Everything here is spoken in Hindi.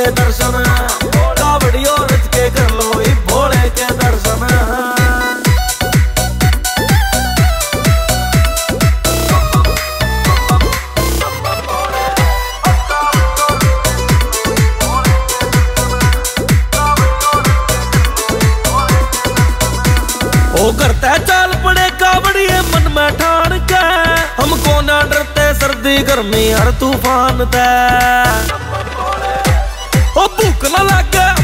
के दर्शन, कावड़ियों रच के कर लो ई भोले के दर्शन। ओ करता चाल पड़े कावड़िए मन में ठान के, हमको ना डरते सर्दी गर्मी हर तूफान ते।